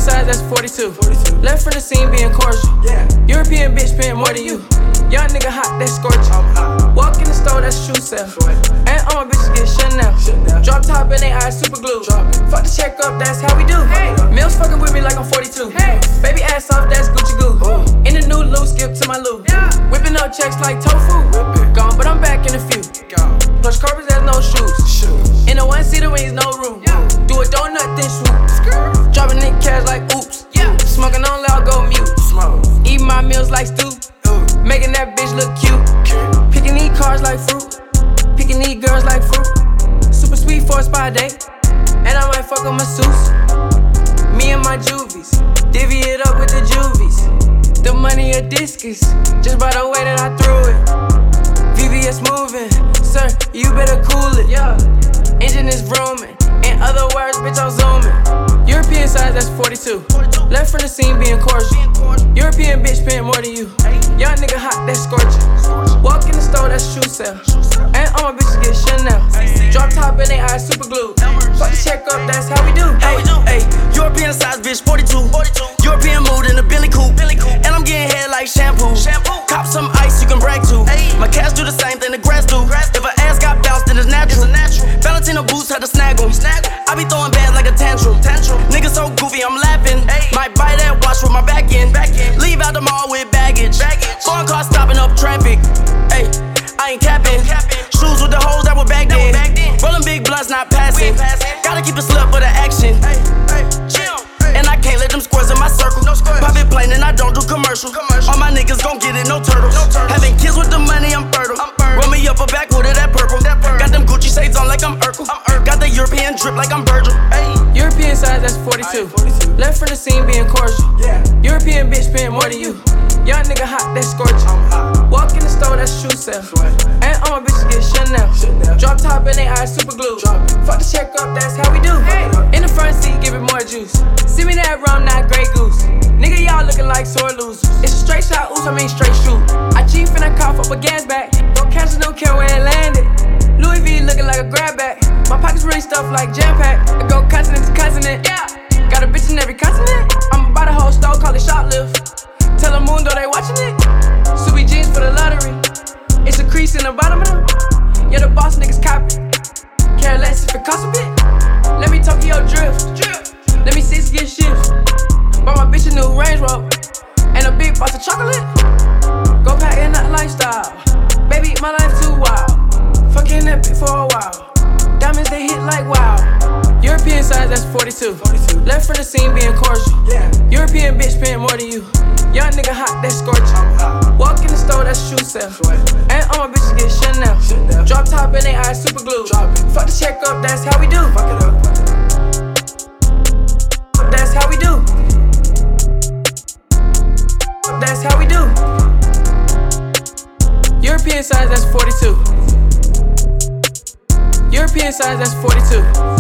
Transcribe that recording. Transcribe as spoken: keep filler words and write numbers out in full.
size, that's forty-two. Left from the scene being cordial. European bitch paying more than you. Young nigga hot, that's scorching. Walk in the store, that's shoe sale. And all my bitches get Chanel. Drop top and they eyes super glue. Fuck the check up, that's how we do. Mills fucking with me like I'm forty-two. Baby ass off, that's Gucci Goo. In the new loot, skip to my loot. Whipping up checks like tofu. Gone, but I'm back in a few. Plush carpets, there's no shoes. In the one seater wings, no room. Do a donut, then swoop. Dropping in cash like oops. Smoking on loud, go mute. Eating my meals like stew. Making that bitch look cute. Picking these cars like fruit. Picking these girls like fruit. Super sweet for a spa day. And I might fuck a masseuse. Me and my juvies. Divvy it up with the juvies. The money a discus. Just by the way that I threw it. V V S moving. Sir, you better cool it. Yeah. Engine is vrooming. In other words, bitch, I'm zooming. European size, that's forty-two. Left from the scene being cordial. European bitch paying more than you. Young nigga hot, that's scorching. Walk in the store, that's shoe sale. And all my bitches get Chanel. Drop top and they eyes super glue. Fuck the check up, that's how we do. Hey, hey, European size bitch, forty-two. European mood in a Billy Coupe. And I'm getting head like shampoo. Cop some ice you can brag to. My cats do the same thing the grass do. If her ass got bounced, then it's natural. Valentino boots had to snag em. I be throwing bands like a tantrum. Niggas so goofy, I'm laughing. Might buy that watch with my back end. Leave out the mall with baggage. Foreign car stopping up traffic. Hey, I ain't capping. Shoes with the holes that were back then. Rolling big blunts, not passing. Gotta keep it slut for the action. And I can't let them squares in my circle. Pop it plain and I don't do commercial. All my niggas gon' get it, no turtles. Having kids with the money, I'm fertile. Roll me up a backwood of that purple. Got them Gucci shades on like I'm Urkel. Got the European drip like I'm Virgil. European size, that's forty-two. Left from the scene being cordial. European bitch paying more than you. Young nigga hot, that's scorching. Walk in the store, that's shoe sale. And all my bitches get Chanel. Drop top and they eyes super glue. Fuck the check up, that's how we do. In the front seat, give it more juice. Send me that rum, not Grey Goose. Nigga, y'all looking like sore losers. It's a straight shot, oops, I mean straight shoot. I cheat finna cough up a gas back. Don't catch it, don't care where it landed. Louis V looking like a grab bag. My pockets really stuffed like jam pack. I go continent to continent. Yeah. Got a bitch in every continent. I'm about a whole store, call it shoplift. Tell the moon, though they watching it. Subi jeans for the lottery. It's a crease in the bottom of them. Yeah, the boss niggas copy. Care less if it costs a bit. Let me Tokyo drift. Let me six get shift. Bought my bitch a new Range Rover and a big box of chocolate. Go pack in that lifestyle. Baby, my life too wild. Fucking that bitch for a while. Diamonds, they hit like wow. European size, that's forty-two. Left from the scene being cordial. European bitch paying more than you. Young nigga hot, that's scorching. Walk in the store, that's shoe sale. And all my bitches get Chanel. Drop top and they eyes super glue. Fuck the check up, that's how we do. That's how we do. That's how we do. European size, that's forty-two. European size, that's forty-two.